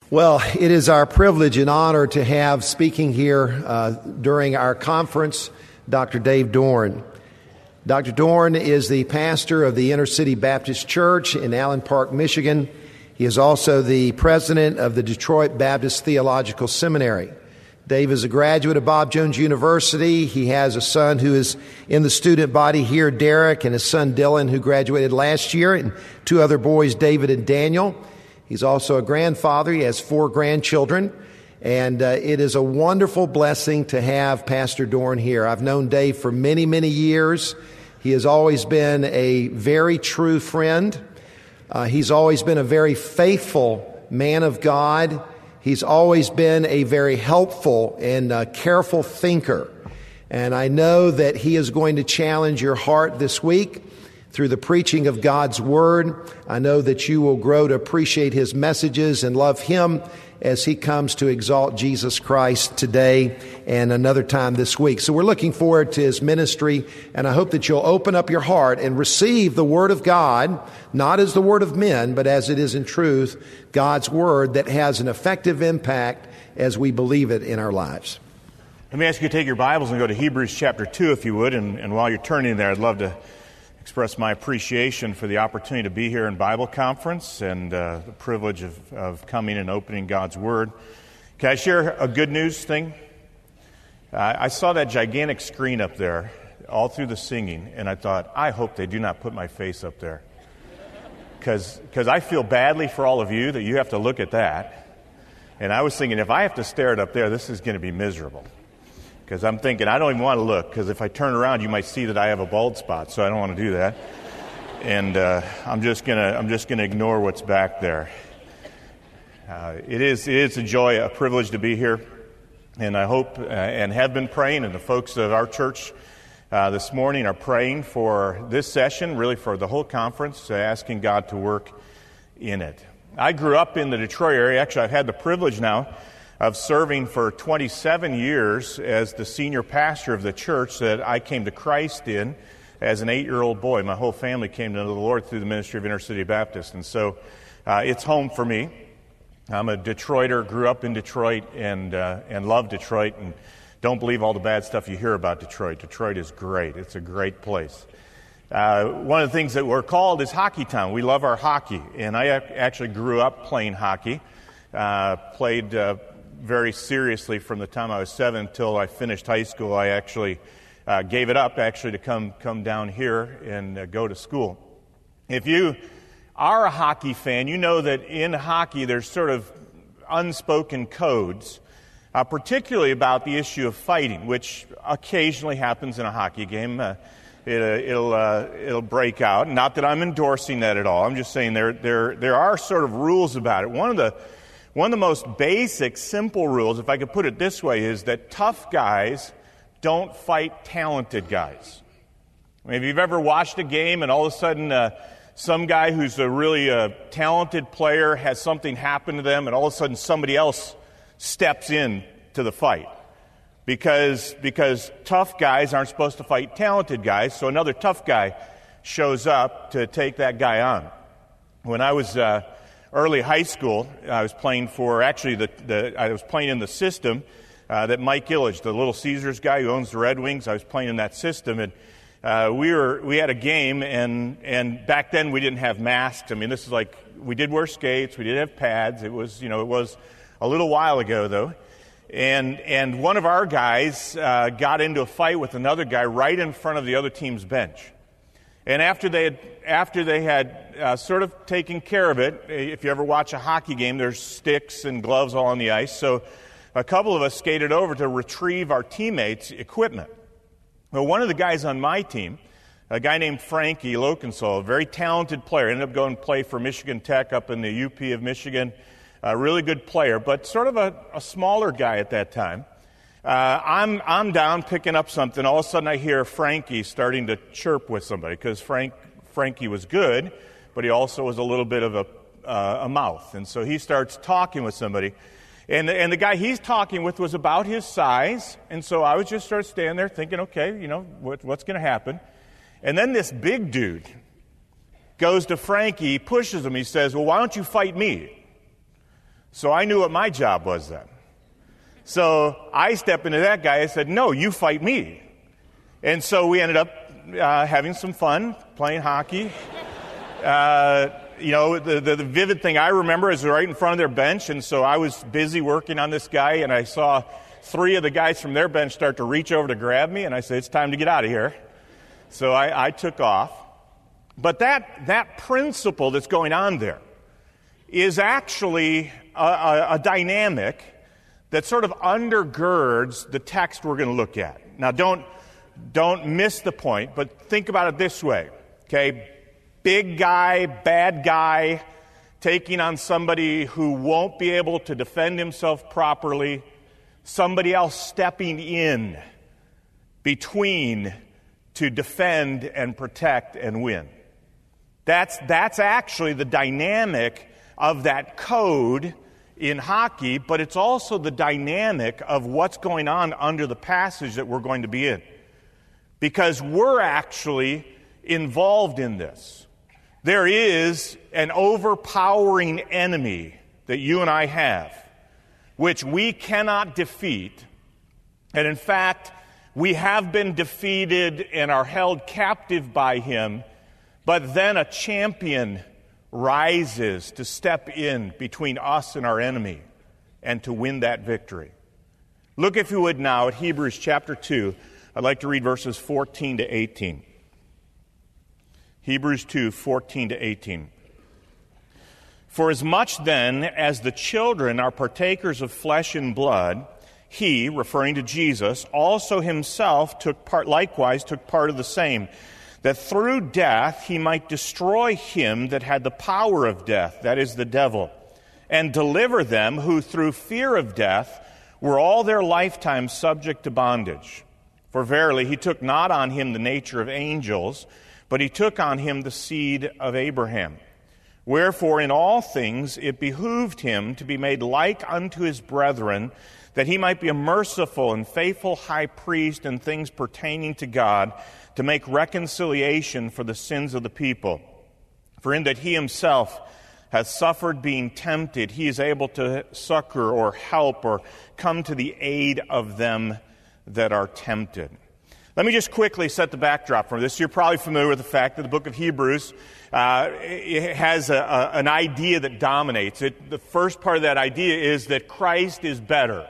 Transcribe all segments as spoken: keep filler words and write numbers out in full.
Well, it is our privilege and honor to have speaking here uh, during our conference Doctor Dave Dorn. Doctor Dorn is the pastor of the Inner City Baptist Church in Allen Park, Michigan. He is also the president of the Detroit Baptist Theological Seminary. Dave is a graduate of Bob Jones University. He has a son who is in the student body here, Derek, and his son Dylan, who graduated last year, and two other boys, David and Daniel. He's also a grandfather. He has four grandchildren, and uh, it is a wonderful blessing to have Pastor Dorn here. I've known Dave for many, many years. He has always been a very true friend. Uh, he's always been a very faithful man of God. He's always been a very helpful and uh, careful thinker. And I know that he is going to challenge your heart this week through the preaching of God's Word. I know that you will grow to appreciate his messages and love him as he comes to exalt Jesus Christ today and another time this week. So we're looking forward to his ministry, and I hope that you'll open up your heart and receive the Word of God, not as the word of men, but as it is in truth, God's Word that has an effective impact as we believe it in our lives. Let me ask you to take your Bibles and go to Hebrews chapter two, if you would, and, and while you're turning there, I'd love to express my appreciation for the opportunity to be here in Bible conference and uh, the privilege of, of coming and opening God's Word. Can I share a good news thing? Uh, I saw that gigantic screen up there all through the singing, and I thought, I hope they do not put my face up there. Because I feel badly for all of you that you have to look at that. And I was thinking, if I have to stare it up there, this is going to be miserable. Because I'm thinking, I don't even want to look, because if I turn around, you might see that I have a bald spot, so I don't want to do that. And uh, I'm just gonna, I'm just gonna ignore what's back there. Uh, it is, it is a joy, a privilege to be here, and I hope uh, and have been praying. And the folks of our church uh, this morning are praying for this session, really for the whole conference, uh, asking God to work in it. I grew up in the Detroit area. Actually, I've had the privilege now of serving for twenty-seven years as the senior pastor of the church that I came to Christ in as an eight-year-old boy. My whole family came to know the Lord through the ministry of Inner City Baptist, and so uh, it's home for me. I'm a Detroiter, grew up in Detroit, and uh, and love Detroit, and don't believe all the bad stuff you hear about Detroit. Detroit is great. It's a great place. Uh, one of the things that we're called is Hockey Town. We love our hockey, and I actually grew up playing hockey, uh, played uh, very seriously from the time I was seven until I finished high school. I actually uh, gave it up actually to come come down here and uh, go to school. If you are a hockey fan, you know that in hockey there's sort of unspoken codes, uh, particularly about the issue of fighting, which occasionally happens in a hockey game. Uh, it, uh, it'll uh, it'll break out. Not that I'm endorsing that at all. I'm just saying there there there are sort of rules about it. One of the One of the most basic, simple rules, if I could put it this way, is that tough guys don't fight talented guys. I mean, if you've ever watched a game and all of a sudden uh, some guy who's a really uh, talented player has something happen to them, and all of a sudden somebody else steps in to the fight. Because, because tough guys aren't supposed to fight talented guys, so another tough guy shows up to take that guy on. When I was Uh, early high school, I was playing for, actually, the, the I was playing in the system uh, that Mike Illich, the Little Caesars guy who owns the Red Wings, I was playing in that system, and uh, we were we had a game, and and back then we didn't have masks. I mean, this is like, we did wear skates, we did have pads. It was, you know, it was a little while ago, though. And and one of our guys uh, got into a fight with another guy right in front of the other team's bench. And after they had, after they had uh, sort of taken care of it, if you ever watch a hockey game, there's sticks and gloves all on the ice. So a couple of us skated over to retrieve our teammates' equipment. Well, one of the guys on my team, a guy named Frankie Lokensoll, a very talented player, ended up going to play for Michigan Tech up in the U P of Michigan, a really good player, but sort of a, a smaller guy at that time. Uh, I'm I'm down picking up something. All of a sudden, I hear Frankie starting to chirp with somebody, because Frank Frankie was good, but he also was a little bit of a uh, a mouth, and so he starts talking with somebody, and the, and the guy he's talking with was about his size, and so I was just sort of standing there thinking, okay, you know, what, what's going to happen? And then this big dude goes to Frankie, pushes him. He says, "Well, why don't you fight me?" So I knew what my job was then. So I stepped into that guy and said, no, you fight me. And so we ended up uh, having some fun, playing hockey. Uh, you know, the, the, the vivid thing I remember is right in front of their bench, and so I was busy working on this guy, and I saw three of the guys from their bench start to reach over to grab me, and I said, it's time to get out of here. So I, I took off. But that, that principle that's going on there is actually a, a, a dynamic that sort of undergirds the text we're going to look at. Now, don't, don't miss the point, but think about it this way, okay? Big guy, bad guy, taking on somebody who won't be able to defend himself properly, somebody else stepping in between to defend and protect and win. That's, that's actually the dynamic of that code in hockey, but it's also the dynamic of what's going on under the passage that we're going to be in. Because we're actually involved in this. There is an overpowering enemy that you and I have, which we cannot defeat. And in fact, we have been defeated and are held captive by him, but then a champion rises to step in between us and our enemy and to win that victory. Look, if you would, now at Hebrews chapter two. I'd like to read verses fourteen to eighteen. Hebrews two, fourteen to eighteen. For as much then as the children are partakers of flesh and blood, he, referring to Jesus, also himself took part, likewise took part of the same, that through death he might destroy him that had the power of death, that is the devil, and deliver them who through fear of death were all their lifetime subject to bondage. For verily he took not on him the nature of angels, but he took on him the seed of Abraham. Wherefore in all things it behooved him to be made like unto his brethren, that he might be a merciful and faithful high priest in things pertaining to God, to make reconciliation for the sins of the people. For in that he himself hath suffered being tempted, he is able to succor or help or come to the aid of them that are tempted. Let me just quickly set the backdrop for this. You're probably familiar with the fact that the book of Hebrews uh, it has a, a, an idea that dominates it. The first part of that idea is that Christ is better.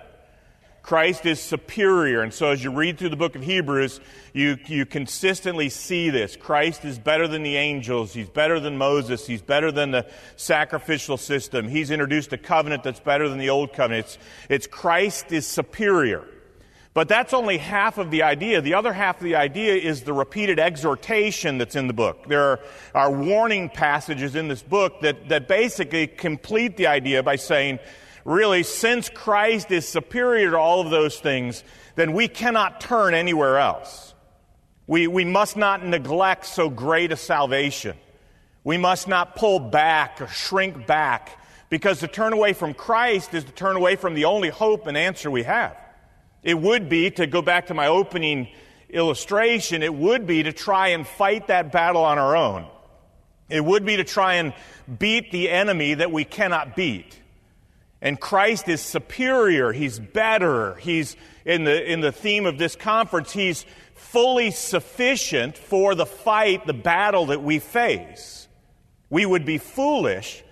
Christ is superior. And so as you read through the book of Hebrews, you, you consistently see this. Christ is better than the angels. He's better than Moses. He's better than the sacrificial system. He's introduced a covenant that's better than the old covenant. It's, it's Christ is superior. But that's only half of the idea. The other half of the idea is the repeated exhortation that's in the book. There are, are warning passages in this book that, that basically complete the idea by saying, really, since Christ is superior to all of those things, then we cannot turn anywhere else. We, we must not neglect so great a salvation. We must not pull back or shrink back, because to turn away from Christ is to turn away from the only hope and answer we have. It would be, to go back to my opening illustration, it would be to try and fight that battle on our own. It would be to try and beat the enemy that we cannot beat. And Christ is superior. He's better. He's, in the, in the theme of this conference, He's fully sufficient for the fight, the battle that we face. We would be foolish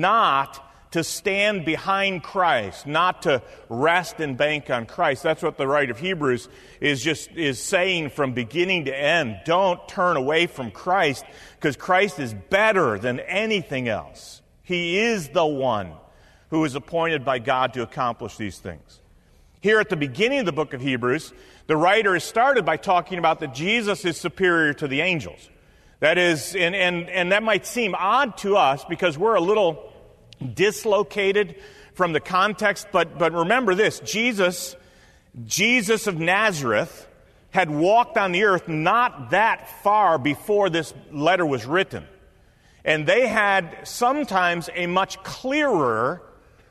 not to stand behind Christ, not to rest and bank on Christ. That's what the writer of Hebrews is just is saying from beginning to end. Don't turn away from Christ, because Christ is better than anything else. He is the one who is appointed by God to accomplish these things. Here at the beginning of the book of Hebrews, the writer has started by talking about that Jesus is superior to the angels. That is, and, and, and that might seem odd to us because we're a little dislocated from the context, but, but remember this, Jesus, Jesus of Nazareth had walked on the earth not that far before this letter was written. And they had sometimes a much clearer,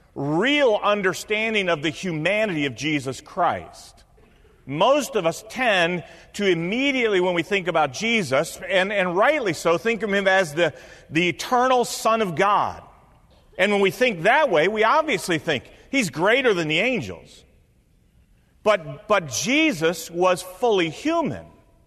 real understanding of the humanity of Jesus Christ. Most of us tend to immediately, when we think about Jesus, and, and rightly so, think of Him as the, the eternal Son of God. And when we think that way, we obviously think he's greater than the angels. But, but Jesus was fully human.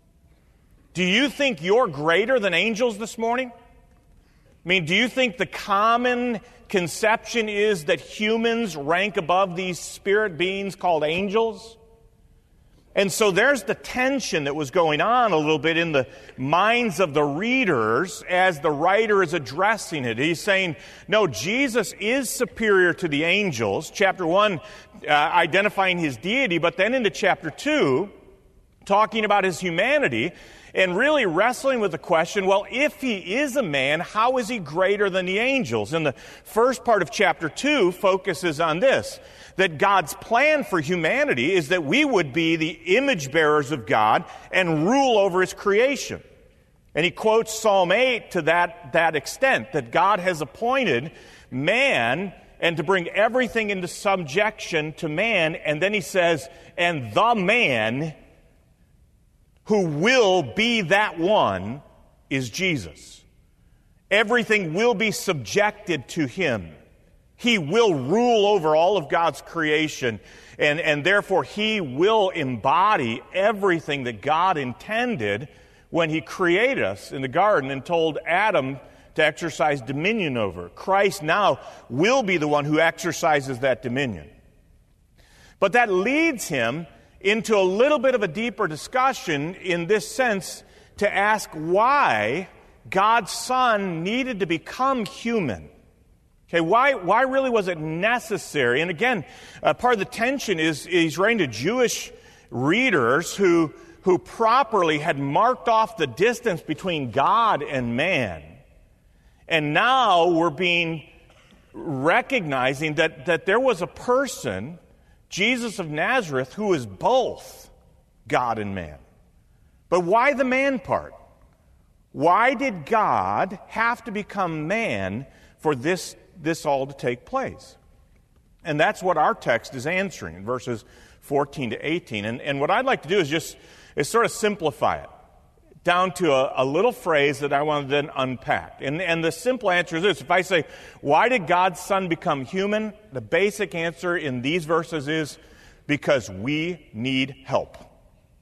Do you think you're greater than angels this morning? I mean, do you think the common conception is that humans rank above these spirit beings called angels? And so there's the tension that was going on a little bit in the minds of the readers as the writer is addressing it. He's saying, no, Jesus is superior to the angels. Chapter one, uh, identifying his deity, but then into chapter two, talking about his humanity, and really wrestling with the question, well, if he is a man, how is he greater than the angels? And the first part of chapter two focuses on this, that God's plan for humanity is that we would be the image bearers of God and rule over his creation. And he quotes Psalm eight to that, that extent, that God has appointed man and to bring everything into subjection to man. And then he says, and the man who will be that one is Jesus. Everything will be subjected to him. He will rule over all of God's creation, and, and therefore he will embody everything that God intended when he created us in the garden and told Adam to exercise dominion over. Christ now will be the one who exercises that dominion. But that leads him into a little bit of a deeper discussion in this sense to ask why God's Son needed to become human. Okay, why, why really was it necessary? And again, uh, part of the tension is he's writing to Jewish readers who, who properly had marked off the distance between God and man. And now we're being recognizing that, that there was a person, Jesus of Nazareth, who is both God and man. But why the man part? Why did God have to become man for this, this all to take place? And that's what our text is answering in verses fourteen to eighteen. And, and what I'd like to do is just is sort of simplify it down to a, a little phrase that I want to then unpack. And, and the simple answer is this. If I say, why did God's Son become human? The basic answer in these verses is because we need help. I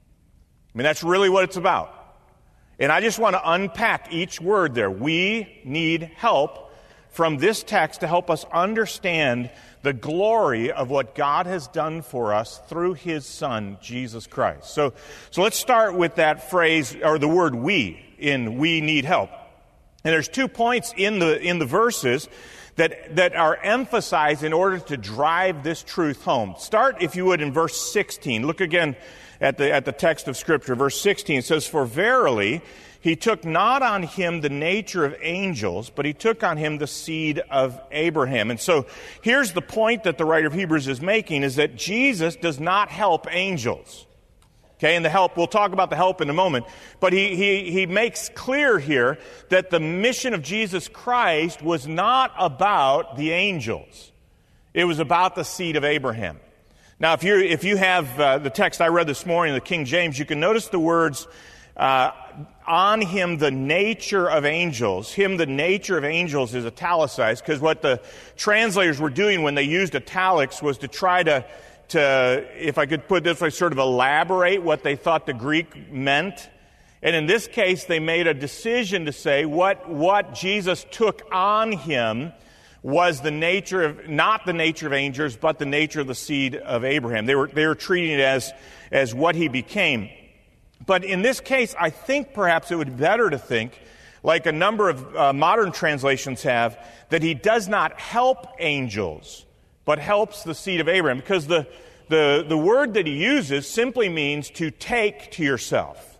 mean, that's really what it's about. And I just want to unpack each word there. We need help from this text to help us understand the glory of what God has done for us through his Son, Jesus Christ. So, so let's start with that phrase, or the word we, in we need help. And there's two points in the, in the verses that, that are emphasized in order to drive this truth home. Start, if you would, in verse sixteen. Look again at the, at the text of Scripture. Verse sixteen says, "For verily, he took not on him the nature of angels, but he took on him the seed of Abraham." And so here's the point that the writer of Hebrews is making, is that Jesus does not help angels. Okay, and the help, we'll talk about the help in a moment. But he, he, he makes clear here that the mission of Jesus Christ was not about the angels. It was about the seed of Abraham. Now, if you if you have uh, the text I read this morning, the King James, you can notice the words, uh, on him the nature of angels. Him the nature of angels is italicized, because what the translators were doing when they used italics was to try to, to, if I could put it this way, sort of elaborate what they thought the Greek meant. And in this case, they made a decision to say what, what Jesus took on him was the nature of, not the nature of angels, but the nature of the seed of Abraham. They were, they were treating it as, as what he became. But in this case, I think perhaps it would be better to think, like a number of uh, modern translations have, that he does not help angels, but helps the seed of Abraham. Because the, the, the word that he uses simply means to take to yourself.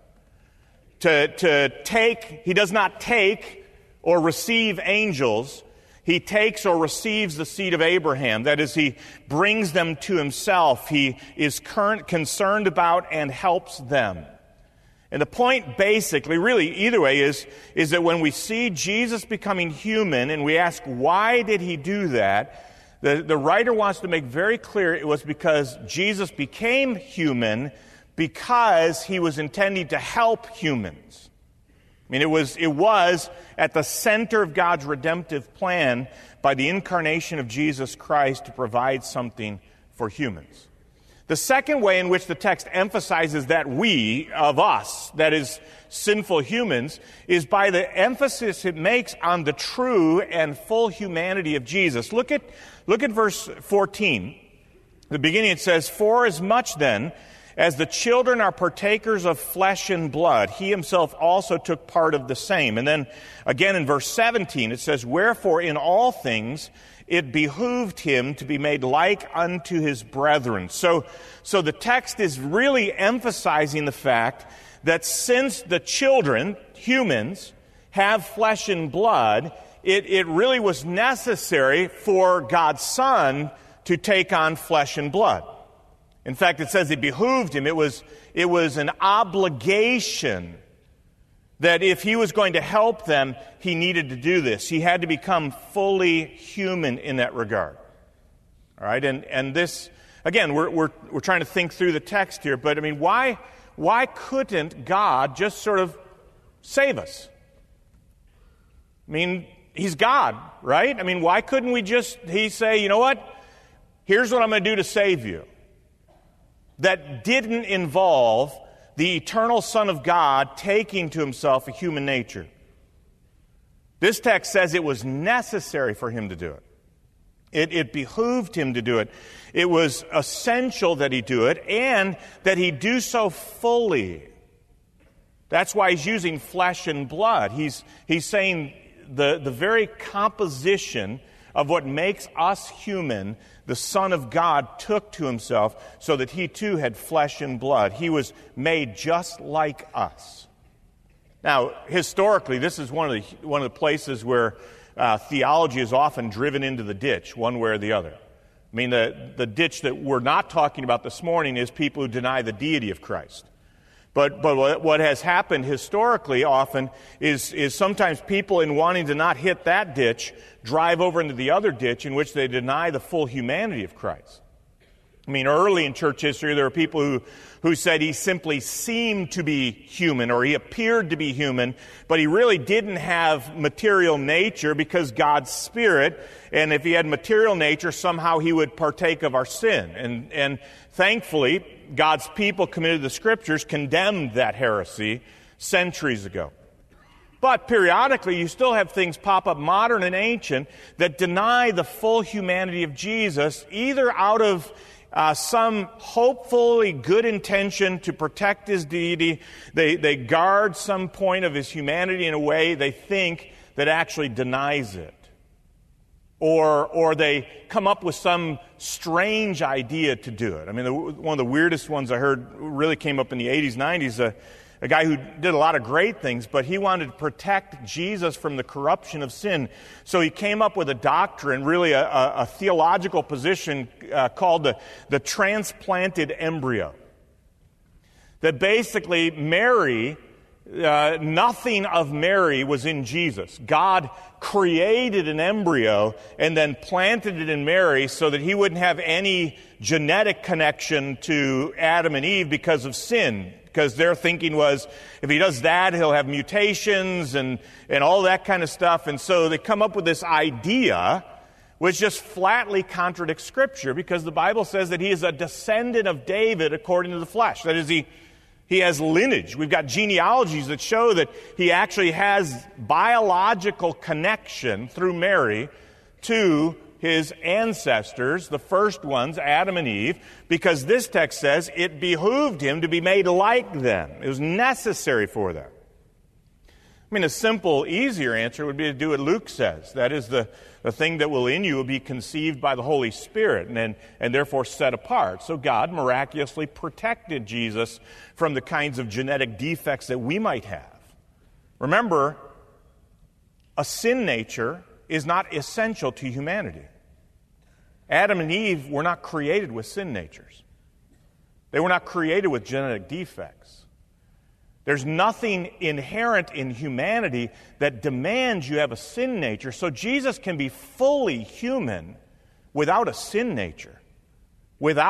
To, to take, he does not take or receive angels. He takes or receives the seed of Abraham. That is, he brings them to himself. He is current, concerned about and helps them. And the point basically, really either way, is, is that when we see Jesus becoming human and we ask, why did he do that? The, the writer wants to make very clear it was because Jesus became human because he was intending to help humans. I mean, it was, it was at the center of God's redemptive plan by the incarnation of Jesus Christ to provide something for humans. The second way in which the text emphasizes that we, of us, that is, sinful humans, is by the emphasis it makes on the true and full humanity of Jesus. Look at, look at verse fourteen. The beginning it says, "For as much then as the children are partakers of flesh and blood, he himself also took part of the same." And then again in verse seventeen it says, "Wherefore in all things it behooved him to be made like unto his brethren." So, so the text is really emphasizing the fact that since the children, humans, have flesh and blood, it, it really was necessary for God's Son to take on flesh and blood. In fact, it says it behooved him. It was, it was an obligation that if he was going to help them, he needed to do this. He had to become fully human in that regard. All right, and, and this, again, we're, we're, we're trying to think through the text here, but I mean, why, why couldn't God just sort of save us? I mean, he's God, right? I mean, why couldn't we just, he say, you know what? Here's what I'm going to do to save you. That didn't involve the eternal Son of God taking to himself a human nature. This text says it was necessary for him to do it. It, it behooved him to do it. It was essential that he do it, and that he do so fully. That's why he's using flesh and blood. He's, he's saying the, the very composition of what makes us human, the Son of God took to himself so that he too had flesh and blood. He was made just like us. Now, historically, this is one of the, one of the places where uh, theology is often driven into the ditch, one way or the other. I mean, the, the ditch that we're not talking about this morning is people who deny the deity of Christ. But but what has happened historically often is, is sometimes people, in wanting to not hit that ditch, drive over into the other ditch in which they deny the full humanity of Christ. I mean, early in church history, there were people who, who said he simply seemed to be human, or he appeared to be human, but he really didn't have material nature because God's Spirit, and if he had material nature, somehow he would partake of our sin. And, and thankfully, God's people committed to the Scriptures condemned that heresy centuries ago. But periodically, you still have things pop up, modern and ancient, that deny the full humanity of Jesus, either out of uh, some hopefully good intention to protect his deity. They, they guard some point of his humanity in a way they think that actually denies it. Or, or they come up with some strange idea to do it. I mean, the, one of the weirdest ones I heard really came up in the eighties, nineties, uh, a guy who did a lot of great things, but he wanted to protect Jesus from the corruption of sin. So he came up with a doctrine, really a, a, a theological position uh, called the, the transplanted embryo. That basically Mary, uh, nothing of Mary was in Jesus. God created an embryo and then planted it in Mary so that he wouldn't have any genetic connection to Adam and Eve because of sin. Because their thinking was, if he does that, he'll have mutations and, and all that kind of stuff. And so they come up with this idea, which just flatly contradicts Scripture, because the Bible says that he is a descendant of David according to the flesh. That is, he, he has lineage. We've got genealogies that show that he actually has biological connection through Mary to his ancestors, the first ones, Adam and Eve, because this text says it behooved him to be made like them. It was necessary for them. I mean, a simple, easier answer would be to do what Luke says. That is, the, the thing that will in you will be conceived by the Holy Spirit and, and, and therefore set apart. So God miraculously protected Jesus from the kinds of genetic defects that we might have. Remember, a sin nature is not essential to humanity. Adam and Eve were not created with sin natures. They were not created with genetic defects. There's nothing inherent in humanity that demands you have a sin nature. So Jesus can be fully human without a sin nature, without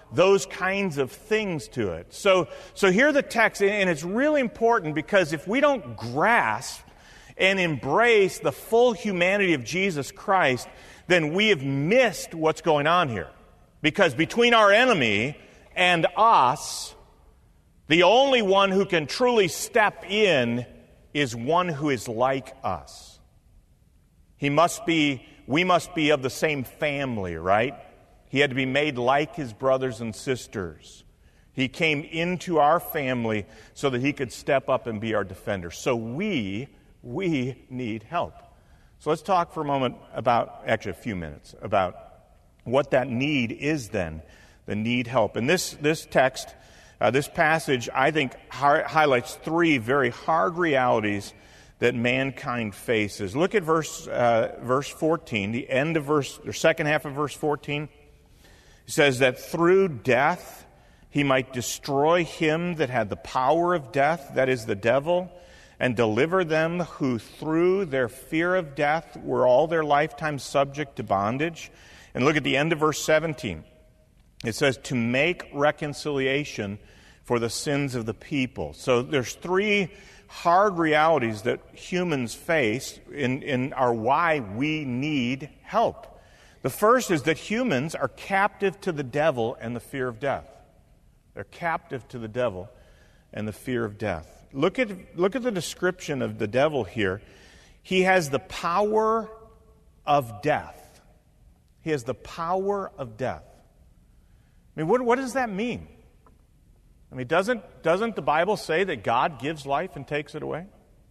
those kinds of things to it. So, so here the text, and it's really important because if we don't grasp and embrace the full humanity of Jesus Christ, then we have missed what's going on here. Because between our enemy and us, the only one who can truly step in is one who is like us. He must be, we must be of the same family, right? He had to be made like his brothers and sisters. He came into our family so that he could step up and be our defender. So we, we need help. So let's talk for a moment about, actually a few minutes, about what that need is then, the need help. And this, this text, uh, this passage, I think, hi- highlights three very hard realities that mankind faces. Look at verse uh, verse fourteen, the end of verse, the second half of verse fourteen. It says that through death he might destroy him that had the power of death, that is the devil, and deliver them who through their fear of death were all their lifetime subject to bondage. And look at the end of verse seventeen. It says to make reconciliation for the sins of the people. So there's three hard realities that humans face in, in our why we need help. The first is that humans are captive to the devil and the fear of death. They're captive to the devil and the fear of death. Look at, look at the description of the devil here. He has the power of death. He has the power of death. I mean, what, what does that mean? I mean, doesn't, doesn't the Bible say that God gives life and takes it away?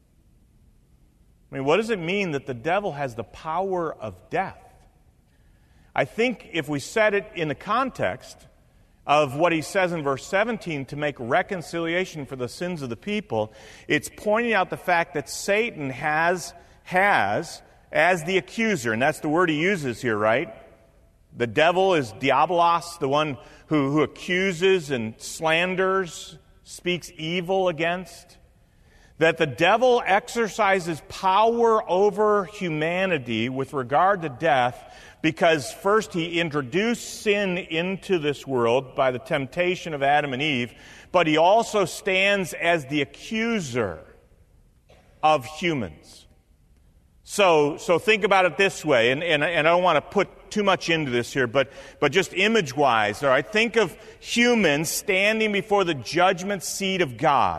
I mean, what does it mean that the devil has the power of death? I think if we set it in the context of what he says in verse seventeen, to make reconciliation for the sins of the people, it's pointing out the fact that Satan has, has as the accuser, and that's the word he uses here, right? The devil is diabolos, the one who, who accuses and slanders, speaks evil against. That the devil exercises power over humanity with regard to death because first he introduced sin into this world by the temptation of Adam and Eve, but he also stands as the accuser of humans. So, so think about it this way, and, and, and I don't want to put too much into this here, but, but just image-wise, all right? Think of humans standing before the judgment seat of God.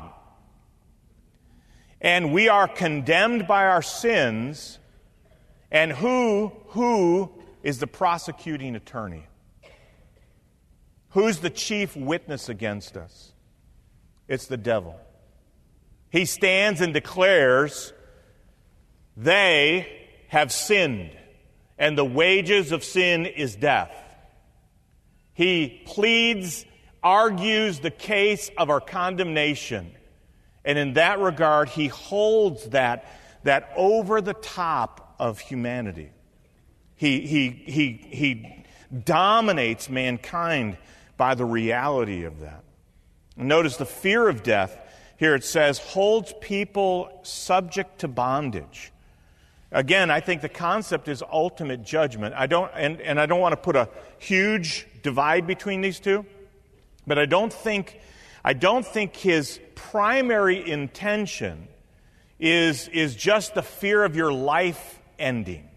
And we are condemned by our sins, and who, who is the prosecuting attorney? Who's the chief witness against us? It's the devil. He stands and declares, they have sinned, and the wages of sin is death. He pleads, argues the case of our condemnation. And in that regard, he holds that, that over the top of humanity. He, he, he, he dominates mankind by the reality of that. Notice the fear of death, here it says, holds people subject to bondage. Again, I think the concept is ultimate judgment. I don't, and, and I don't want to put a huge divide between these two, but I don't think, I don't think his primary intention is, is just the fear of your life ending,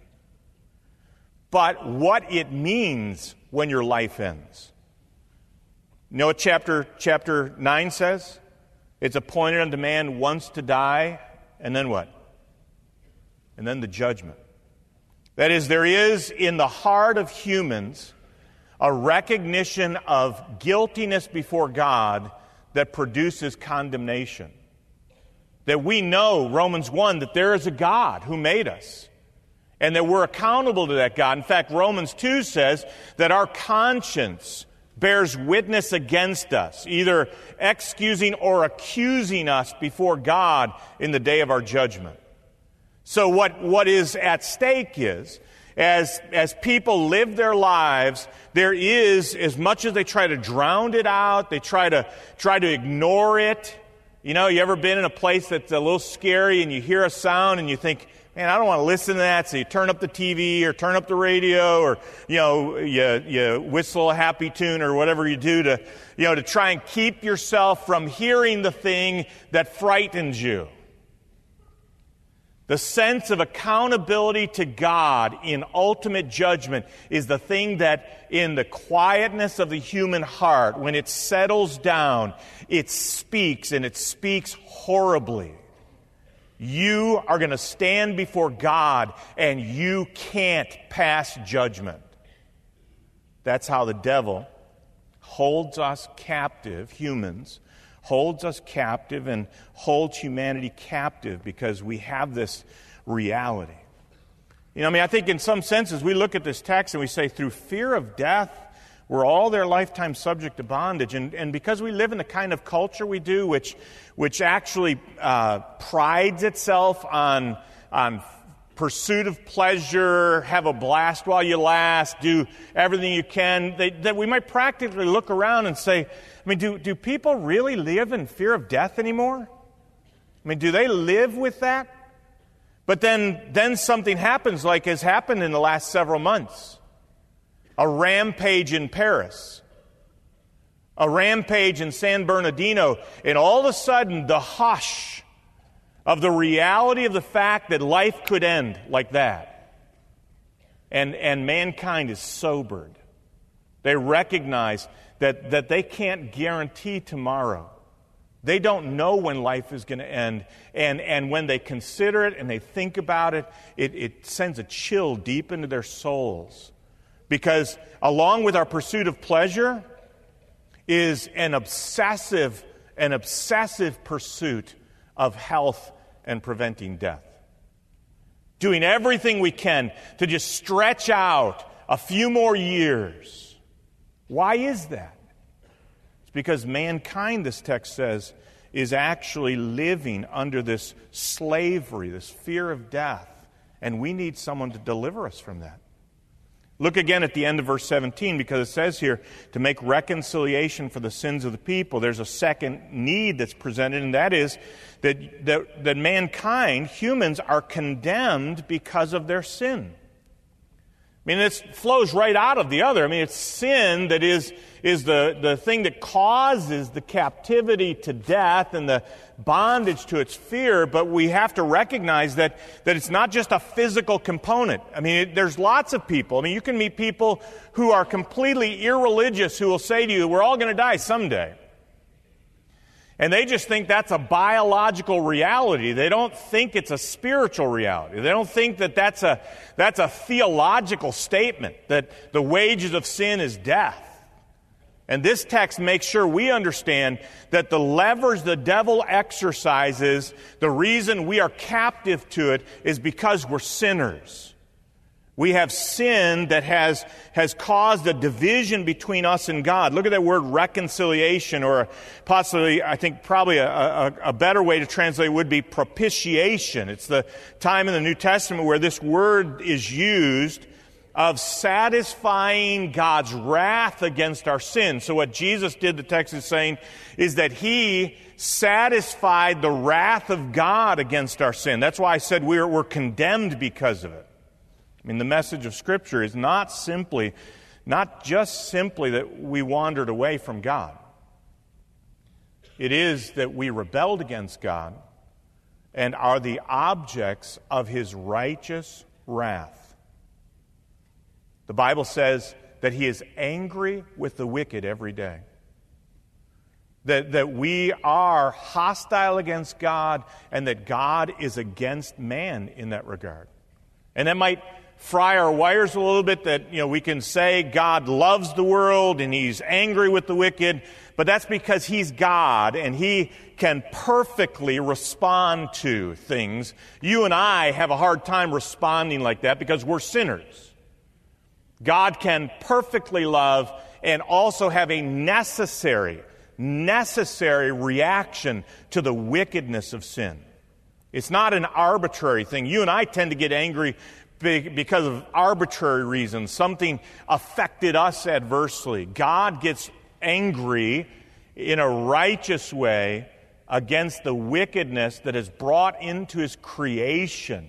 but what it means when your life ends. You know what chapter, chapter nine says? It's appointed unto man once to die, and then what? And then the judgment. That is, there is in the heart of humans a recognition of guiltiness before God that produces condemnation. That we know, Romans one, that there is a God who made us, and that we're accountable to that God. In fact, Romans two says that our conscience bears witness against us, either excusing or accusing us before God in the day of our judgment. So what, what is at stake is, as, as people live their lives, there is, as much as they try to drown it out, they try to, try to ignore it. You know, you ever been in a place that's a little scary and you hear a sound and you think, man, I don't want to listen to that, so you turn up the T V or turn up the radio or, you know, you, you whistle a happy tune or whatever you do to, you know, to try and keep yourself from hearing the thing that frightens you. The sense of accountability to God in ultimate judgment is the thing that in the quietness of the human heart, when it settles down, it speaks, and it speaks horribly. You are going to stand before God, and you can't pass judgment. That's how the devil holds us captive, humans, holds us captive and holds humanity captive because we have this reality. You know, I mean, I think in some senses we look at this text and we say, through fear of death, we're all their lifetime subject to bondage. And, and because we live in the kind of culture we do, which which actually uh, prides itself on, on pursuit of pleasure, have a blast while you last, do everything you can, they, that we might practically look around and say, I mean, do, do people really live in fear of death anymore? I mean, do they live with that? But then, then something happens like has happened in the last several months. A rampage in Paris. A rampage in San Bernardino. And all of a sudden, the hush of the reality of the fact that life could end like that. And, and mankind is sobered. They recognize that, that they can't guarantee tomorrow. They don't know when life is going to end. And, and when they consider it and they think about it, it, it sends a chill deep into their souls. Because along with our pursuit of pleasure is an obsessive, an obsessive pursuit of health and preventing death. Doing everything we can to just stretch out a few more years. Why is that? It's because mankind, this text says, is actually living under this slavery, this fear of death. And we need someone to deliver us from that. Look again at the end of verse seventeen, because it says here, to make reconciliation for the sins of the people. There's a second need that's presented, and that is that, that, that mankind, humans, are condemned because of their sin. I mean, this flows right out of the other. I mean, it's sin that is, is the, the thing that causes the captivity to death and the bondage to its fear, but we have to recognize that, that it's not just a physical component. I mean, it, there's lots of people. I mean, you can meet people who are completely irreligious who will say to you, we're all going to die someday. And they just think that's a biological reality. They don't think it's a spiritual reality. They don't think that that's a, that's a theological statement, that the wages of sin is death. And this text makes sure we understand that the levers the devil exercises, the reason we are captive to it is because we're sinners. We have sin that has, has caused a division between us and God. Look at that word reconciliation, or possibly, I think probably a, a, a better way to translate it would be propitiation. It's the time in the New Testament where this word is used of satisfying God's wrath against our sin. So what Jesus did, the text is saying, is that He satisfied the wrath of God against our sin. That's why I said we're, we're condemned because of it. I mean, the message of Scripture is not simply, not just simply that we wandered away from God. It is that we rebelled against God and are the objects of His righteous wrath. The Bible says that He is angry with the wicked every day. That, that we are hostile against God and that God is against man in that regard. And that might fry our wires a little bit, that, you know, we can say God loves the world and He's angry with the wicked, but that's because He's God and He can perfectly respond to things. You and I have a hard time responding like that because we're sinners. God can perfectly love and also have a necessary, necessary reaction to the wickedness of sin. It's not an arbitrary thing. You and I tend to get angry because of arbitrary reasons. Something affected us adversely. God gets angry in a righteous way against the wickedness that is brought into His creation.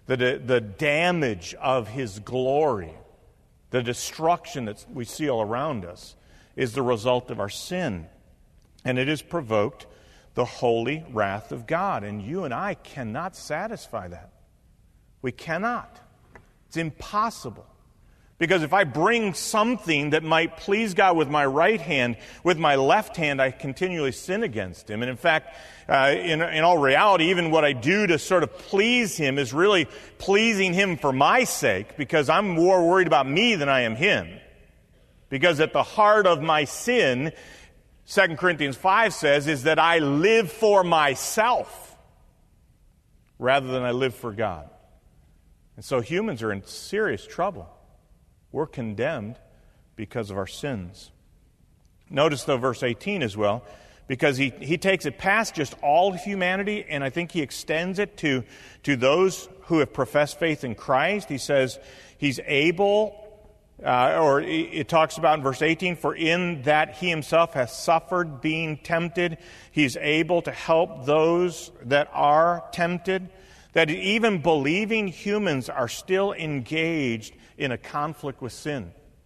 The, the damage of his glory, the destruction that we see all around us, is the result of our sin. And it has provoked the holy wrath of God. And you and I cannot satisfy that. We cannot. It's impossible. Because if I bring something that might please God with my right hand, with my left hand, I continually sin against Him. And in fact, uh, in, in all reality, even what I do to sort of please Him is really pleasing Him for my sake, because I'm more worried about me than I am Him. Because at the heart of my sin, Second Corinthians five says, is that I live for myself rather than I live for God. And so humans are in serious trouble. We're condemned because of our sins. Notice, though, verse eighteen as well, because he, he takes it past just all of humanity, and I think he extends it to, to those who have professed faith in Christ. He says he's able, uh, or it talks about in verse eighteen, for in that he himself has suffered being tempted, he's able to help those that are tempted. That even believing humans are still engaged in a conflict with sin.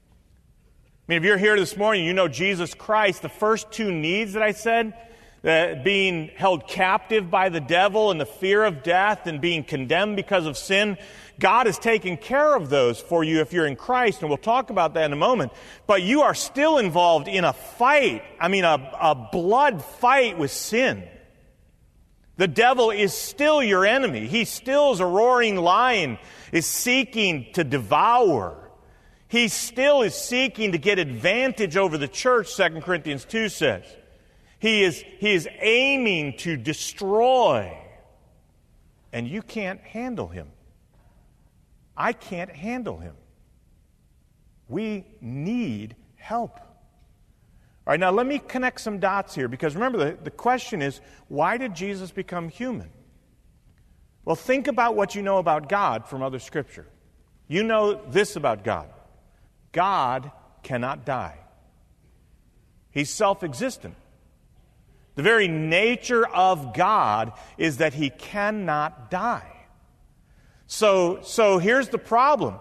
I mean, if you're here this morning, you know Jesus Christ, the first two needs that I said, that being held captive by the devil and the fear of death and being condemned because of sin, God has taken care of those for you if you're in Christ, and we'll talk about that in a moment. But you are still involved in a fight, I mean a, a blood fight with sin. The devil is still your enemy. He still is a roaring lion, is seeking to devour. He still is seeking to get advantage over the church, Second Corinthians two says. He is, he is aiming to destroy. And you can't handle him. I can't handle him. We need help. All right, now let me connect some dots here, because remember, the, the question is, why did Jesus become human? Well, think about what you know about God from other Scripture. You know this about God. God cannot die. He's self-existent. The very nature of God is that He cannot die. So, so here's the problem.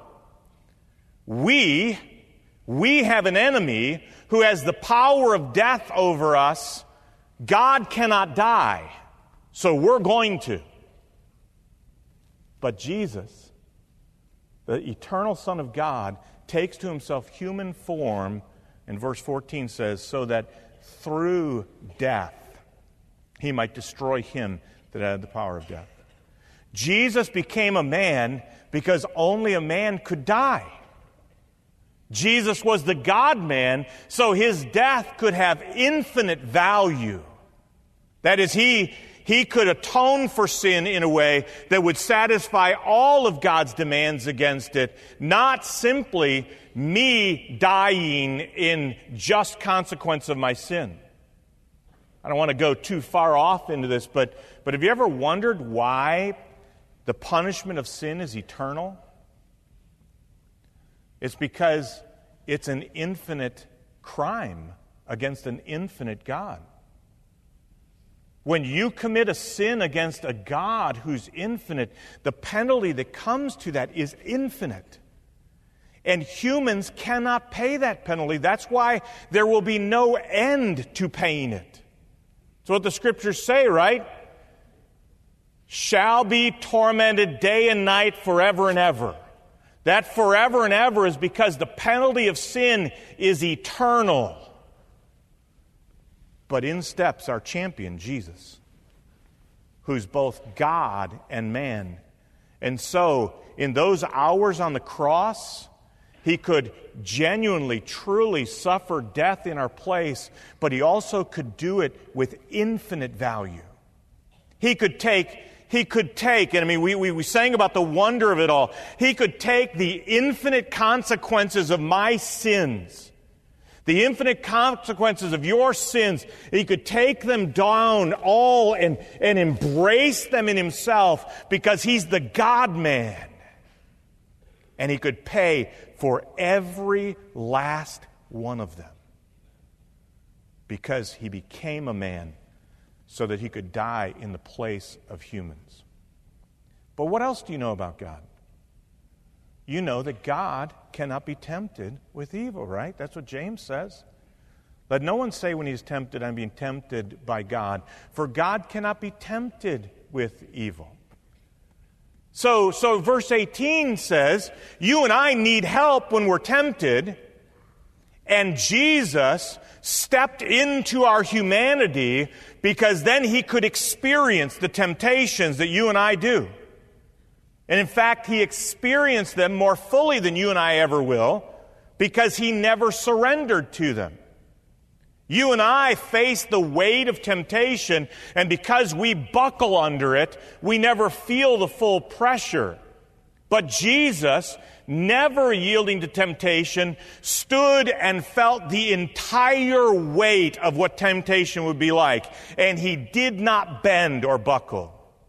We, we have an enemy who has the power of death over us. God cannot die, so we're going to. But Jesus, the eternal Son of God, takes to himself human form, and verse fourteen says, so that through death he might destroy him that had the power of death. Jesus became a man because only a man could die. Jesus was the God-man, so his death could have infinite value. That is, he, he could atone for sin in a way that would satisfy all of God's demands against it, not simply me dying in just consequence of my sin. I don't want to go too far off into this, but, but have you ever wondered why the punishment of sin is eternal? It's because it's an infinite crime against an infinite God. When you commit a sin against a God who's infinite, the penalty that comes to that is infinite. And humans cannot pay that penalty. That's why there will be no end to paying it. That's what the Scriptures say, right? Shall be tormented day and night forever and ever. That forever and ever is because the penalty of sin is eternal. But in steps our champion, Jesus, who's both God and man. And so, in those hours on the cross, he could genuinely, truly suffer death in our place, but he also could do it with infinite value. He could take He could take, and I mean, we, we, we sang about the wonder of it all. He could take the infinite consequences of my sins, the infinite consequences of your sins. He could take them down all and, and embrace them in himself because he's the God-man. And he could pay for every last one of them because he became a man, so that he could die in the place of humans. But what else do you know about God? You know that God cannot be tempted with evil, right? That's what James says. Let no one say when he is tempted, I'm being tempted by God. For God cannot be tempted with evil. So, so verse eighteen says, you and I need help when we're tempted. And Jesus stepped into our humanity because then he could experience the temptations that you and I do. And in fact, he experienced them more fully than you and I ever will because he never surrendered to them. You and I face the weight of temptation, and because we buckle under it, we never feel the full pressure. But Jesus, never yielding to temptation, stood and felt the entire weight of what temptation would be like, and he did not bend or buckle.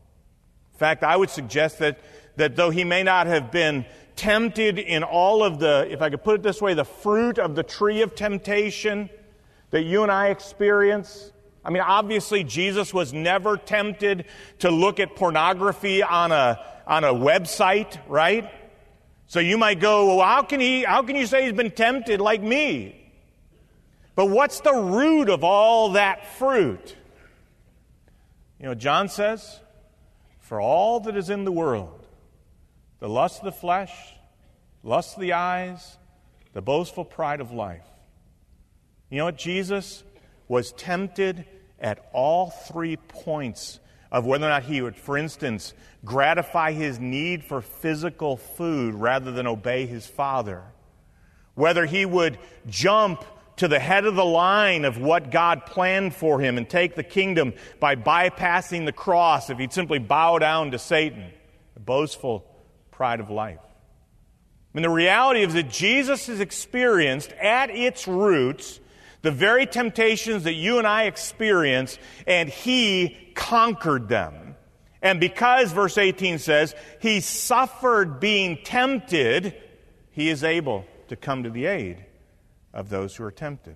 In fact, I would suggest that, that though he may not have been tempted in all of the, if I could put it this way, the fruit of the tree of temptation that you and I experience. I mean, obviously, Jesus was never tempted to look at pornography on a on a website, right? So you might go, well, how can he? How can you say he's been tempted like me? But what's the root of all that fruit? You know, John says, for all that is in the world, the lust of the flesh, lust of the eyes, the boastful pride of life. You know what? Jesus was tempted at all three points of whether or not he would, for instance, gratify his need for physical food rather than obey his Father. Whether he would jump to the head of the line of what God planned for him and take the kingdom by bypassing the cross if he'd simply bow down to Satan, the boastful pride of life. I mean, the reality is that Jesus has experienced at its roots the very temptations that you and I experience, and he conquered them. And because, verse eighteen says, he suffered being tempted, he is able to come to the aid of those who are tempted.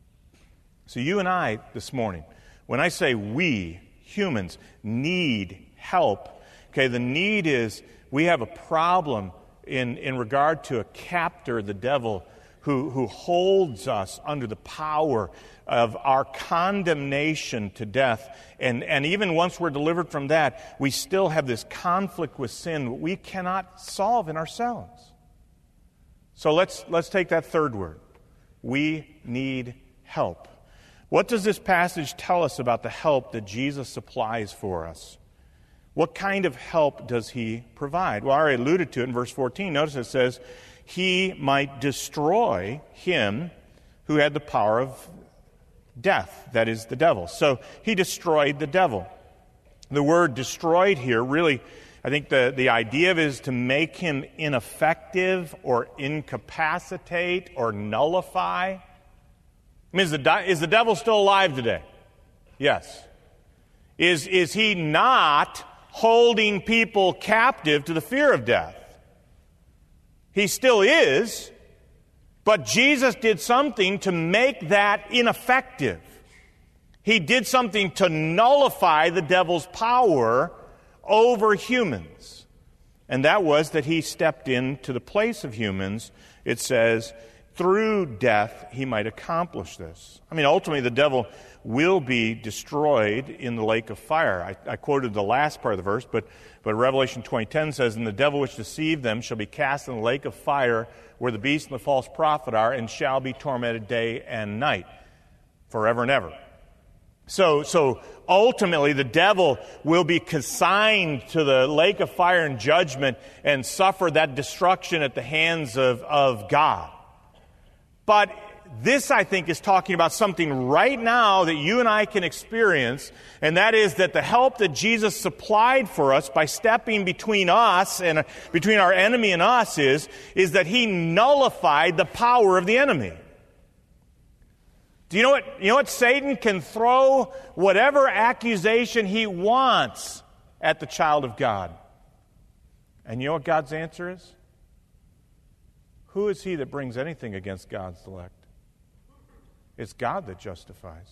So you and I this morning, when I say we, humans, need help, okay, the need is we have a problem in, in regard to a captor, the devil, Who, who holds us under the power of our condemnation to death. And, and even once we're delivered from that, we still have this conflict with sin that we cannot solve in ourselves. So let's, let's take that third word. We need help. What does this passage tell us about the help that Jesus supplies for us? What kind of help does he provide? Well, I already alluded to it in verse fourteen. Notice it says, he might destroy him who had the power of death, that is, the devil. So he destroyed the devil. The word destroyed here really, I think the, the idea of it is to make him ineffective or incapacitate or nullify. I mean, is the, is the devil still alive today? Yes. Is, is he not holding people captive to the fear of death? He still is, but Jesus did something to make that ineffective. He did something to nullify the devil's power over humans. And that was that he stepped into the place of humans. It says, through death he might accomplish this. I mean, ultimately the devil will be destroyed in the lake of fire. I, I quoted the last part of the verse, but, but Revelation twenty ten says, and the devil which deceived them shall be cast in the lake of fire where the beast and the false prophet are, and shall be tormented day and night, forever and ever. So, so ultimately the devil will be consigned to the lake of fire and judgment and suffer that destruction at the hands of, of God. But this, I think, is talking about something right now that you and I can experience, and that is that the help that Jesus supplied for us by stepping between us and uh, between our enemy and us is, is that he nullified the power of the enemy. Do you know what? You know what? Satan can throw whatever accusation he wants at the child of God. And you know what God's answer is? Who is he that brings anything against God's elect? It's God that justifies.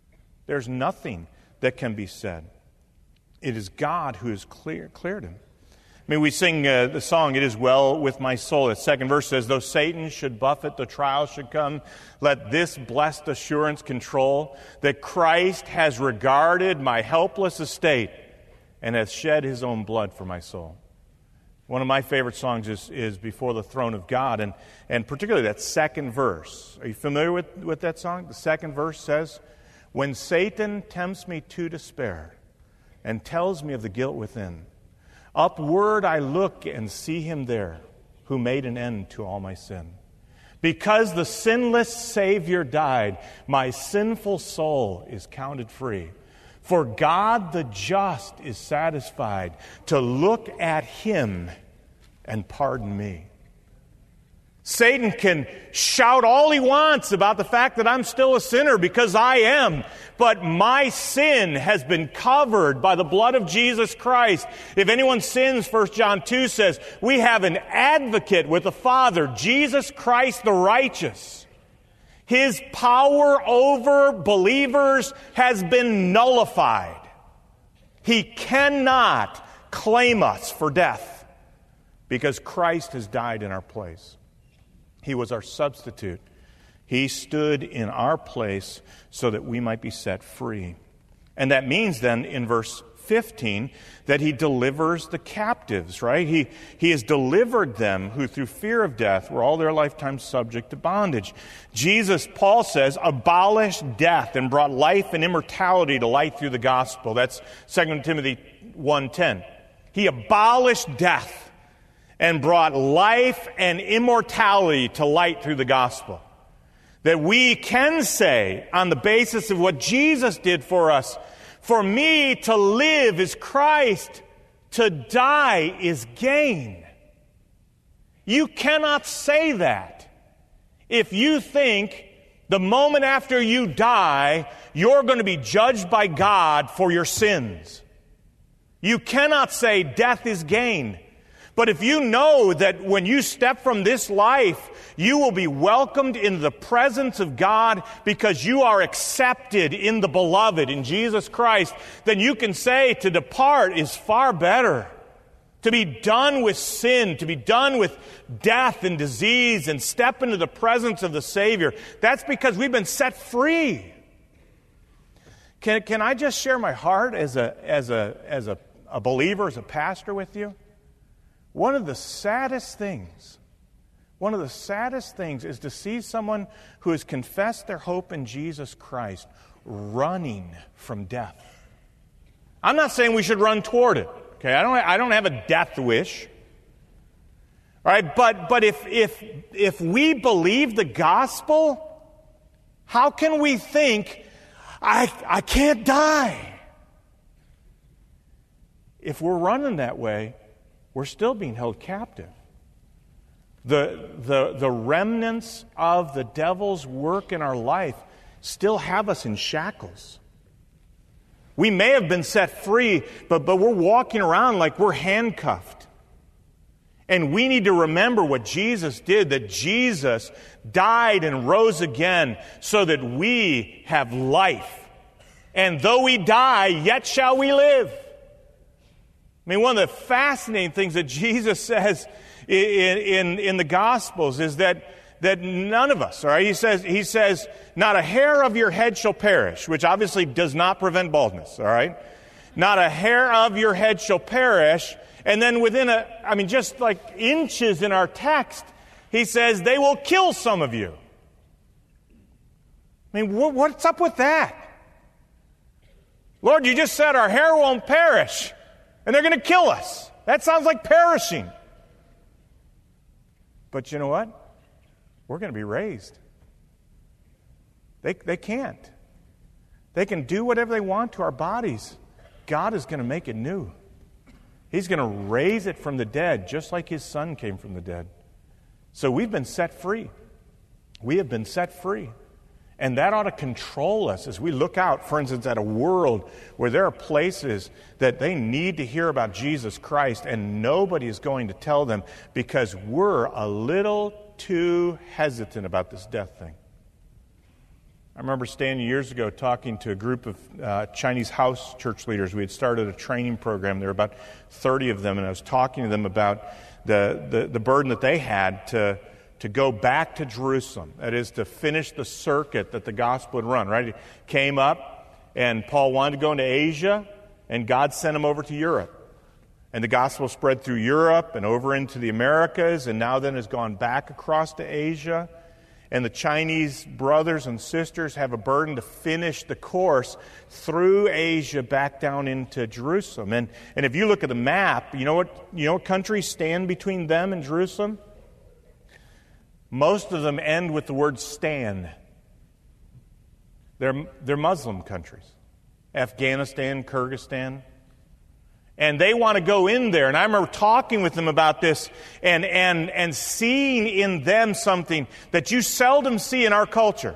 There's nothing that can be said. It is God who has clear, cleared him. I mean, we sing uh, the song, "It is well with my soul." The second verse says, "Though Satan should buffet, the trials should come, let this blessed assurance control, that Christ has regarded my helpless estate and has shed his own blood for my soul." One of my favorite songs is, is "Before the Throne of God," and, and particularly that second verse. Are you familiar with, with that song? The second verse says, "When Satan tempts me to despair and tells me of the guilt within, upward I look and see him there who made an end to all my sin. Because the sinless Savior died, my sinful soul is counted free. For God the just is satisfied to look at him and pardon me." Satan can shout all he wants about the fact that I'm still a sinner, because I am. But my sin has been covered by the blood of Jesus Christ. If anyone sins, First John two says, we have an advocate with the Father, Jesus Christ the righteous. His power over believers has been nullified. He cannot claim us for death because Christ has died in our place. He was our substitute. He stood in our place so that we might be set free. And that means then in verse fifteen that he delivers the captives, right? He, he has delivered them who through fear of death were all their lifetime subject to bondage. Jesus, Paul says, abolished death and brought life and immortality to light through the gospel. That's Second Timothy one ten. He abolished death and brought life and immortality to light through the gospel. That we can say, on the basis of what Jesus did for us, for me to live is Christ, to die is gain. You cannot say that if you think the moment after you die, you're going to be judged by God for your sins. You cannot say death is gain. But if you know that when you step from this life, you will be welcomed into the presence of God because you are accepted in the beloved, in Jesus Christ, then you can say to depart is far better. To be done with sin, to be done with death and disease and step into the presence of the Savior. That's because we've been set free. Can, can I just share my heart as a, as a, as a, a believer, as a pastor with you? One of the saddest things, one of the saddest things is to see someone who has confessed their hope in Jesus Christ running from death. I'm not saying we should run toward it. Okay, I don't I don't have a death wish. All right, but but if if if we believe the gospel, how can we think I I can't die? If we're running that way, we're still being held captive. The, the, the remnants of the devil's work in our life still have us in shackles. We may have been set free, but, but we're walking around like we're handcuffed. And we need to remember what Jesus did, that Jesus died and rose again so that we have life. And though we die, yet shall we live. I mean, one of the fascinating things that Jesus says in, in, in the Gospels is that, that none of us, all right, he says, he says, not a hair of your head shall perish, which obviously does not prevent baldness, all right? Not a hair of your head shall perish. And then within a, I mean, just like inches in our text, he says, they will kill some of you. I mean, wh- what's up with that? Lord, you just said our hair won't perish. And they're going to kill us. That sounds like perishing. But you know what? We're going to be raised. They, they can't. They can do whatever they want to our bodies. God is going to make it new. He's going to raise it from the dead, just like His Son came from the dead. So we've been set free. We have been set free. And that ought to control us as we look out, for instance, at a world where there are places that they need to hear about Jesus Christ and nobody is going to tell them because we're a little too hesitant about this death thing. I remember standing years ago talking to a group of uh, Chinese house church leaders. We had started a training program. There were about thirty of them, and I was talking to them about the, the, the burden that they had to, to go back to Jerusalem. That is, to finish the circuit that the gospel had run, right? It came up, and Paul wanted to go into Asia, and God sent him over to Europe. And the gospel spread through Europe and over into the Americas, and now then has gone back across to Asia. And the Chinese brothers and sisters have a burden to finish the course through Asia back down into Jerusalem. And, and if you look at the map, you know what, you know what countries stand between them and Jerusalem? Most of them end with the word "stand." They're, they're Muslim countries. Afghanistan, Kyrgyzstan. And they want to go in there. And I remember talking with them about this and, and, and seeing in them something that you seldom see in our culture.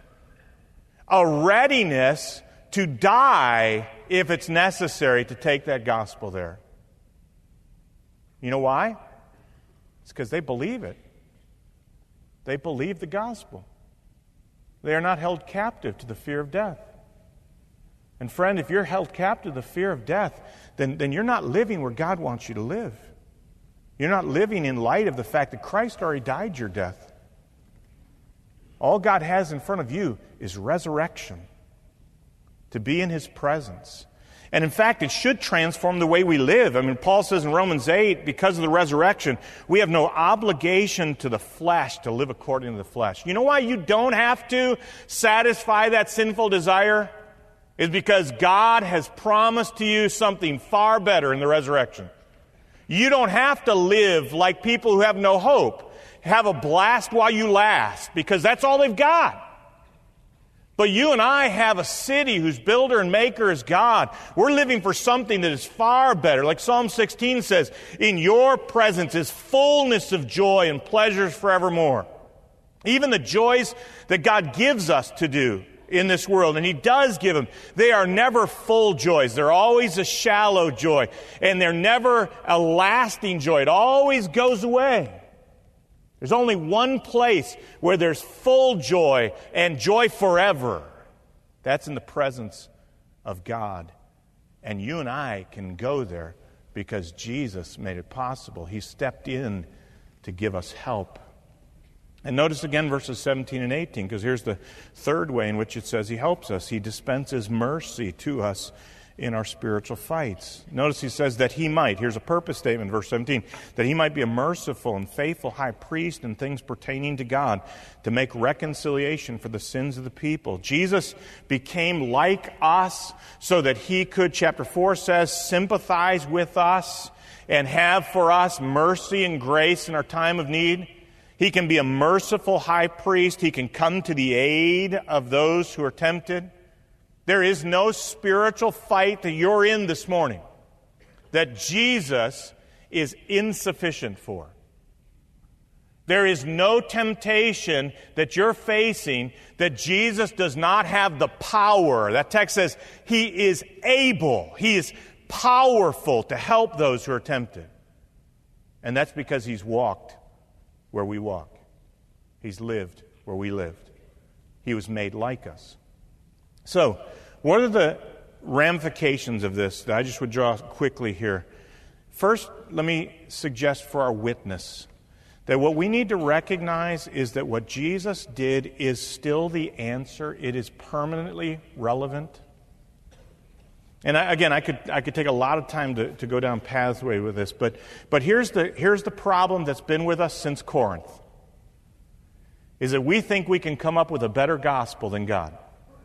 A readiness to die if it's necessary to take that gospel there. You know why? It's because they believe it. They believe the gospel. They are not held captive to the fear of death. And friend, if you're held captive to the fear of death, then, then you're not living where God wants you to live. You're not living in light of the fact that Christ already died your death. All God has in front of you is resurrection, to be in His presence. And in fact, it should transform the way we live. I mean, Paul says in Romans eight, because of the resurrection, we have no obligation to the flesh to live according to the flesh. You know why you don't have to satisfy that sinful desire? Is because God has promised to you something far better in the resurrection. You don't have to live like people who have no hope. Have a blast while you last, because that's all they've got. But you and I have a city whose builder and maker is God. We're living for something that is far better. Like Psalm sixteen says, in your presence is fullness of joy and pleasures forevermore. Even the joys that God gives us to do in this world, and He does give them, they are never full joys. They're always a shallow joy, and they're never a lasting joy. It always goes away. There's only one place where there's full joy and joy forever. That's in the presence of God. And you and I can go there because Jesus made it possible. He stepped in to give us help. And notice again verses seventeen and eighteen, because here's the third way in which it says He helps us. He dispenses mercy to us in our spiritual fights. Notice He says that He might, here's a purpose statement, verse seventeen, that He might be a merciful and faithful high priest in things pertaining to God, to make reconciliation for the sins of the people. Jesus became like us so that He could, chapter four says, sympathize with us and have for us mercy and grace in our time of need. He can be a merciful high priest. He can come to the aid of those who are tempted. There is no spiritual fight that you're in this morning that Jesus is insufficient for. There is no temptation that you're facing that Jesus does not have the power. That text says He is able, He is powerful to help those who are tempted. And that's because He's walked where we walk. He's lived where we lived. He was made like us. So, what are the ramifications of this that I just would draw quickly here? First, let me suggest for our witness that what we need to recognize is that what Jesus did is still the answer. It is permanently relevant. And I, again, I could I could take a lot of time to, to go down pathway with this, but but here's the here's the problem that's been with us since Corinth. Is that we think we can come up with a better gospel than God.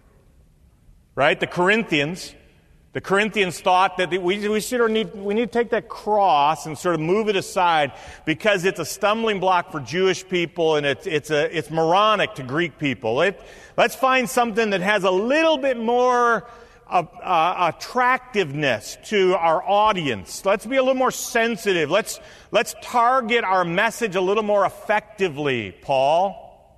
Right? The Corinthians, the Corinthians thought that we we sort of need we need to take that cross and sort of move it aside because it's a stumbling block for Jewish people and it's it's a it's moronic to Greek people. It, let's find something that has a little bit more Uh, uh, attractiveness to our audience. Let's be a little more sensitive. Let's let's target our message a little more effectively, Paul.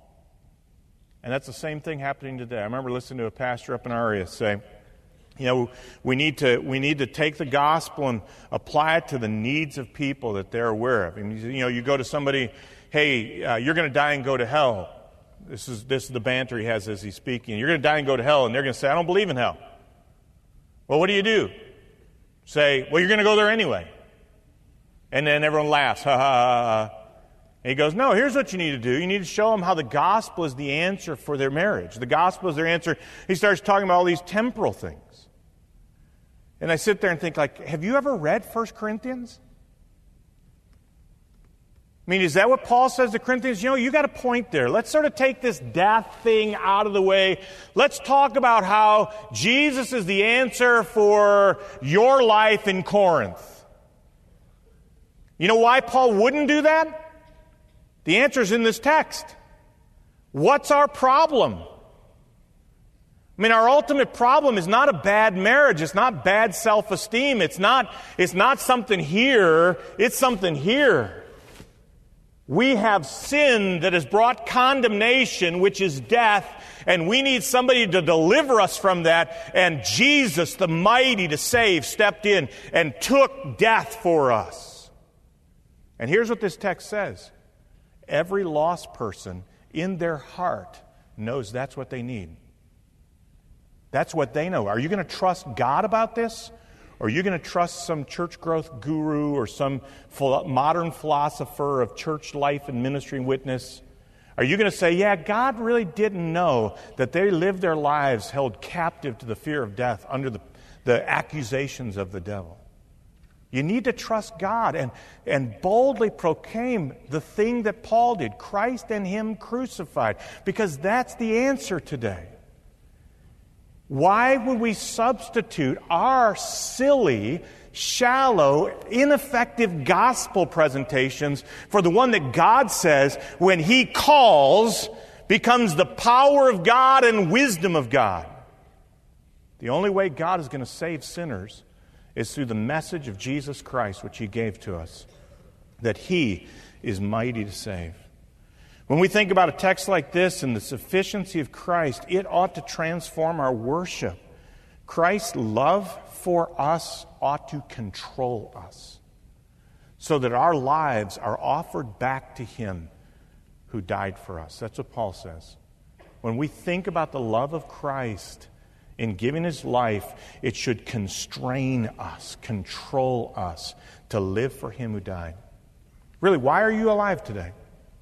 And that's the same thing happening today. I remember listening to a pastor up in our area say, you know, we need to we need to take the gospel and apply it to the needs of people that they're aware of. And you know, you go to somebody, hey, uh, you're going to die and go to hell. This is this is the banter he has as he's speaking. You're going to die and go to hell, and they're going to say, I don't believe in hell. Well, what do you do? Say, well, you're going to go there anyway. And then everyone laughs. Ha, ha, ha, ha. And he goes, no, here's what you need to do. You need to show them how the gospel is the answer for their marriage. The gospel is their answer. He starts talking about all these temporal things. And I sit there and think, like, have you ever read First Corinthians? I mean, is that what Paul says to Corinthians? You know, you got a point there. Let's sort of take this death thing out of the way. Let's talk about how Jesus is the answer for your life in Corinth. You know why Paul wouldn't do that? The answer is in this text. What's our problem? I mean, our ultimate problem is not a bad marriage. It's not bad self-esteem. It's not, it's not something here. It's something here. We have sin that has brought condemnation, which is death, and we need somebody to deliver us from that. And Jesus, the mighty to save, stepped in and took death for us. And here's what this text says. Every lost person in their heart knows that's what they need. That's what they know. Are you going to trust God about this? Or are you going to trust some church growth guru or some modern philosopher of church life and ministry and witness? Are you going to say, yeah, God really didn't know that they lived their lives held captive to the fear of death under the, the accusations of the devil? You need to trust God and, and boldly proclaim the thing that Paul did, Christ and Him crucified, because that's the answer today. Why would we substitute our silly, shallow, ineffective gospel presentations for the one that God says, when He calls, becomes the power of God and wisdom of God? The only way God is going to save sinners is through the message of Jesus Christ, which He gave to us, that He is mighty to save. When we think about a text like this and the sufficiency of Christ, it ought to transform our worship. Christ's love for us ought to control us, so that our lives are offered back to Him who died for us. That's what Paul says. When we think about the love of Christ in giving His life, it should constrain us, control us to live for Him who died. Really, why are you alive today?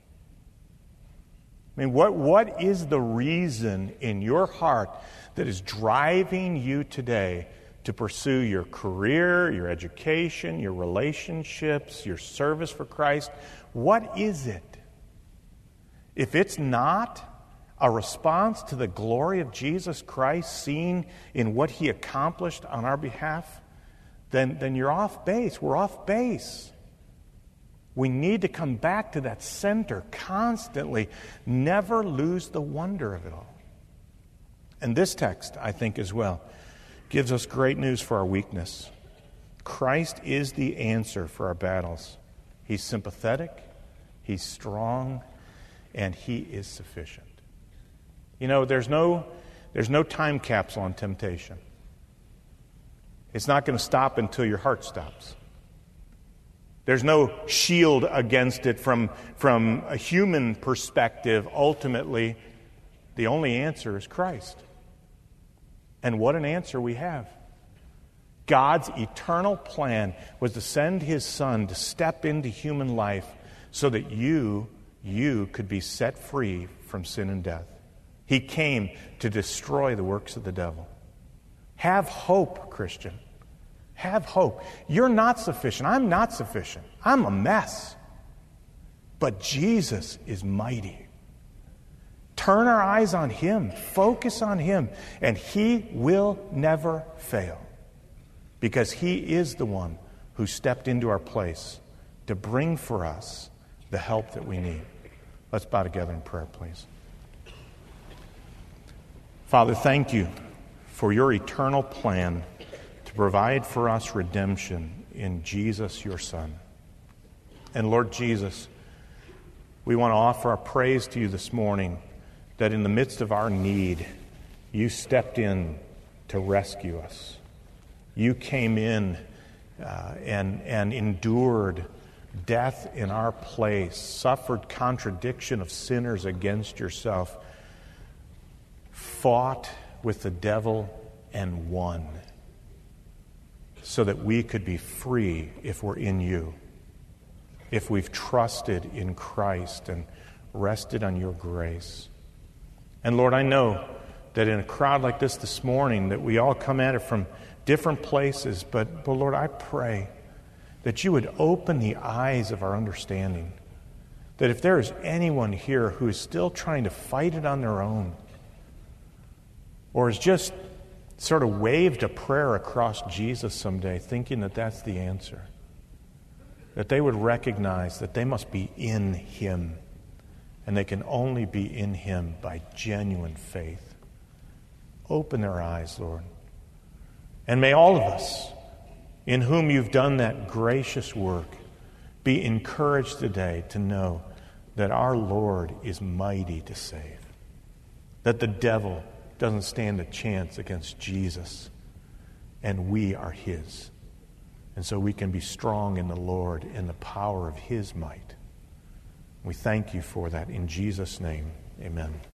I mean, what, what is the reason in your heart that is driving you today to pursue your career, your education, your relationships, your service for Christ? What is it? If it's not a response to the glory of Jesus Christ seen in what He accomplished on our behalf, then, then you're off base. We're off base. We need to come back to that center constantly. Never lose the wonder of it all. And this text, I think as well, gives us great news for our weakness. Christ is the answer for our battles. He's sympathetic, He's strong, and He is sufficient. You know, there's no, there's no time capsule on temptation. It's not going to stop until your heart stops. There's no shield against it from, from a human perspective. Ultimately, the only answer is Christ. And what an answer we have. God's eternal plan was to send His Son to step into human life so that you, you could be set free from sin and death. He came to destroy the works of the devil. Have hope, Christian. Have hope. You're not sufficient. I'm not sufficient. I'm a mess. But Jesus is mighty. Turn our eyes on Him. Focus on Him. And He will never fail. Because He is the one who stepped into our place to bring for us the help that we need. Let's bow together in prayer, please. Father, thank You for Your eternal plan to provide for us redemption in Jesus, Your Son. And Lord Jesus, we want to offer our praise to You this morning that in the midst of our need, You stepped in to rescue us. You came in uh, and, and endured death in our place, suffered contradiction of sinners against yourself, fought with the devil and won, so that we could be free if we're in you, if we've trusted in Christ and rested on your grace. And Lord, I know that in a crowd like this this morning, that we all come at it from different places, but, but Lord, I pray that you would open the eyes of our understanding, that if there is anyone here who is still trying to fight it on their own, or has just sort of waved a prayer across Jesus someday, thinking that that's the answer, that they would recognize that they must be in Him, and they can only be in Him by genuine faith. Open their eyes, Lord. And may all of us, in whom you've done that gracious work, be encouraged today to know that our Lord is mighty to save, that the devil doesn't stand a chance against Jesus, and we are His. And so we can be strong in the Lord in the power of His might. We thank you for that in Jesus' name. Amen.